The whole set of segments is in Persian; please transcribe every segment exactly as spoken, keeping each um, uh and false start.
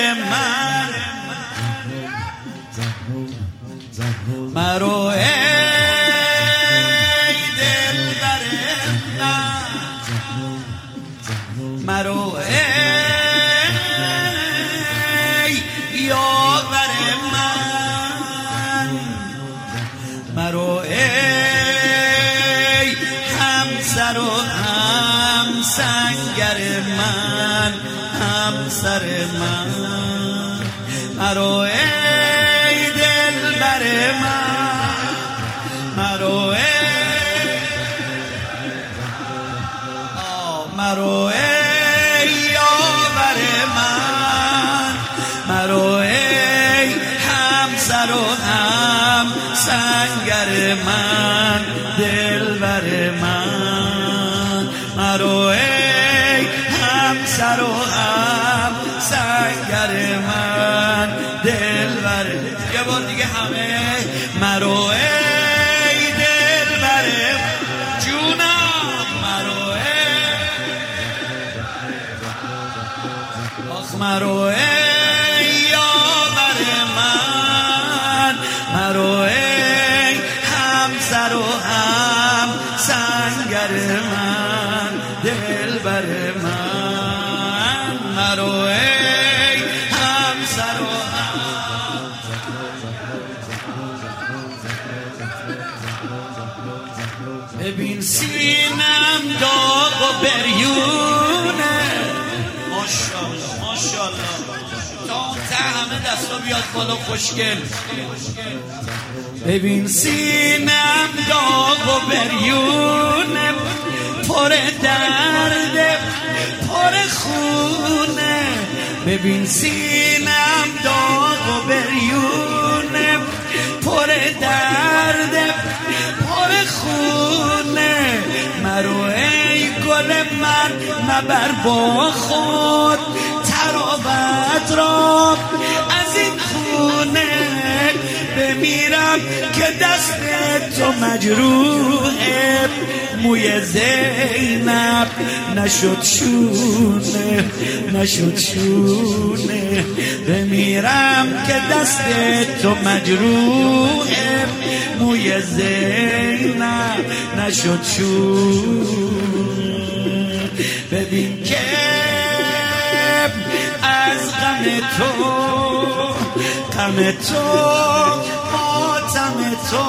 من مرو ای دلبر من مرو ای یاور من مرو ای همسر و همسنگر من همسر من مرو ای دلبر من مرو ای مرو ای یاور من مرو ای همسر و همسنگر من دلبر من مرو ای همسر و همسنگر من دلبر یه بار دیگه همه مرو ای دلبر جونم مرو ای آخ مرو ای یاور من مرو ای همسر و همسنگر من دلبر من مرو ای همسر و ببین سینم داغ و بریونه ماشاءالله ماشاءالله تا ته همه دستا بیاد بالا خوشگل ببین سینم داغ و بریونه پر درده پر خونه ببین سینم داغ و بریونه پر درده پر خونه مرو ای گل من مبر با خود ترابت را از این خونه بمیرم که دست تو مجروحه موی زینب نشد شونه نشد شونه بمیرم که دست تو مجروحه موی زینب نشد شونه ببین که از غم تو غم تو ماتم تو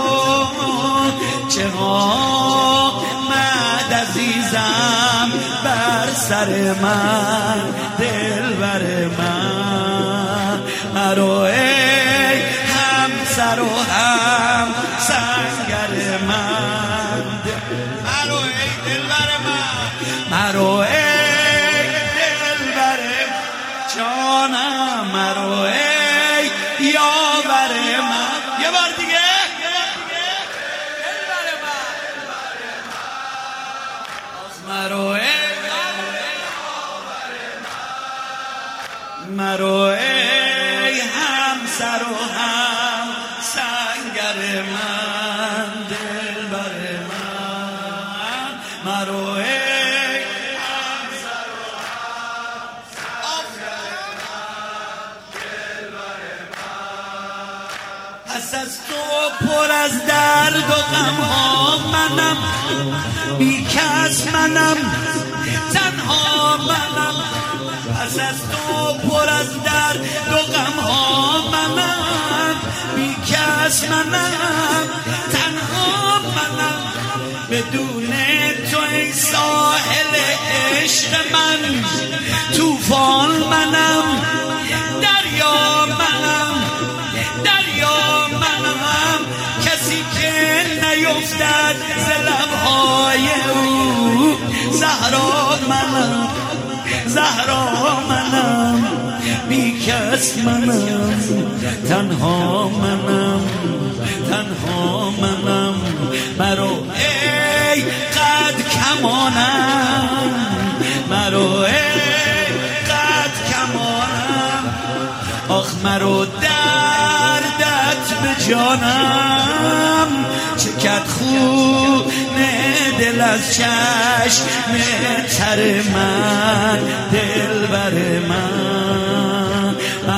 چقدر عزیزم بر سر من دلبر من مرو ای همسر و همسنگر من مرو ای دلبر من مرو ای دلبر جانم مرو ای یاور من یه بار دیگه مرو ای مرو ای همسر و همسنگر من دلبر من مرو ای همسر و همسنگر من دلبر من پس از تو پر از درد و غم ها منم بی کس منم تنها منم پس از تو پر از درد و غم ها منم بی کس منم تنها منم بدون تو ای ساحل عشق من طوفان منم دریا منم دریا منم کسی که نیفتد ز لبهای او زهرا منم زهرا منم بی کس منم تنها منم تنها منم مرو ای قد کمانم مرو ای قد کمانم آخ مرو دردت به جانم چکد خونه دل از چشم تر من دلبر من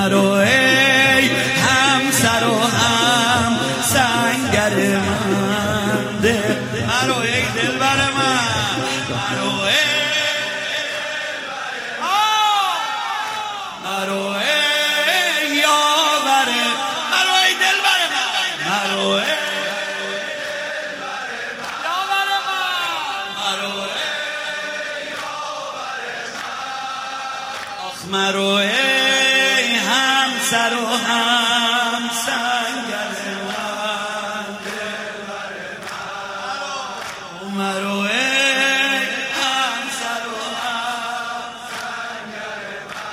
مرو ای همسر و هم سنگر من مرو ای همسر و هم سنگر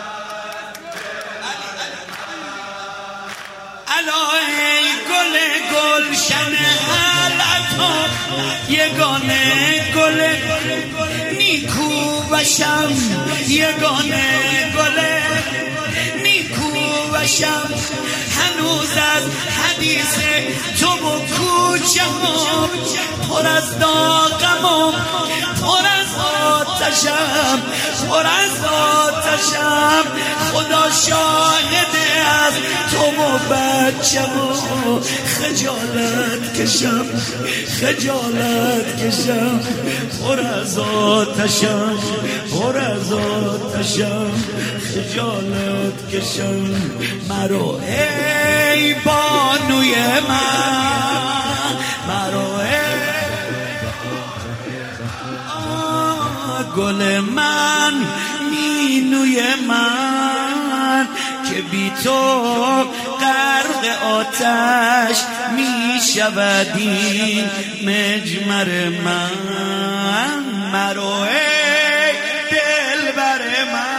من الا ای گل گلشن حالتو یگانه گل نیکو بشم یگانه گل نیکو بشم هنوز از حدیث تو و کوچه‌ام پر از داغم پر از آتشم پر از آتشم خدا شاهده از تو و بچم و خجالت کشم خجالت کشم پر از آتشم پر از آتشم خجالت کشم مرو ای بانوی من مرو ای گل من مینوی من که بی تو غرق آتش می شود این مجمر من مرو ای دلبر من